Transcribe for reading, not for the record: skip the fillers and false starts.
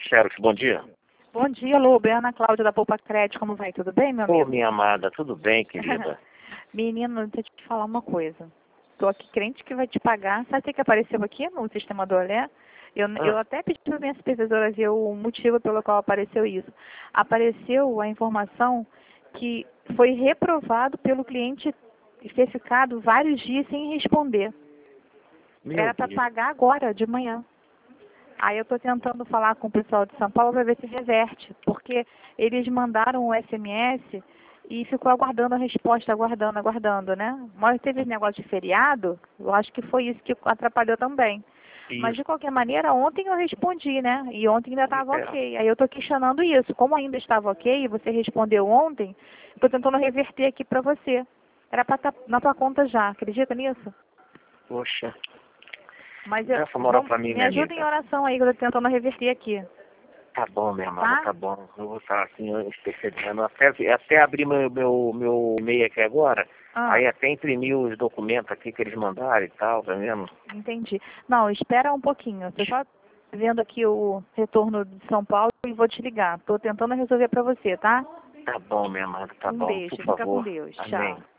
Xerox, bom dia. Bom dia, Lobo. É a Ana Cláudia da Poupa Crédito. Como vai? Tudo bem, meu Ô, amigo? minha amada, tudo bem, querida? Menino, deixa eu te falar uma coisa. Tô aqui crente que vai te pagar. Sabe o que apareceu aqui no sistema do Olé? Eu até pedi para minhas supervisoras ver o motivo pelo qual apareceu isso. Apareceu a informação que foi reprovado pelo cliente ter ficado vários dias sem responder. Meu Era para Deus. pagar agora, de manhã. Aí eu estou tentando falar com o pessoal de São Paulo para ver se reverte, porque eles mandaram o SMS e ficou aguardando a resposta, aguardando, né? Mas teve esse negócio de feriado, eu acho que foi isso que atrapalhou também. Mas de qualquer maneira, ontem eu respondi, né? E ontem ainda estava ok. Aí eu estou questionando isso. Como ainda estava ok e você respondeu ontem, estou tentando reverter aqui para você. Era para estar na tua conta já, acredita nisso? Poxa, Mas essa moral pra mim, me minha ajuda em amiga. oração aí, que eu estou tentando reverter aqui. Tá bom, minha amada, Tá? tá bom. Eu vou estar assim, percebendo. Até abrir meu e-mail aqui agora, aí até imprimi os documentos aqui que eles mandaram e tal, tá vendo? Entendi. Não, espera um pouquinho. Estou só vendo aqui o retorno de São Paulo e vou te ligar. Estou tentando resolver para você, tá? Tá bom, minha amada, tá Um bom, beijo. por Fica com favor. Deus. Amém. Tchau.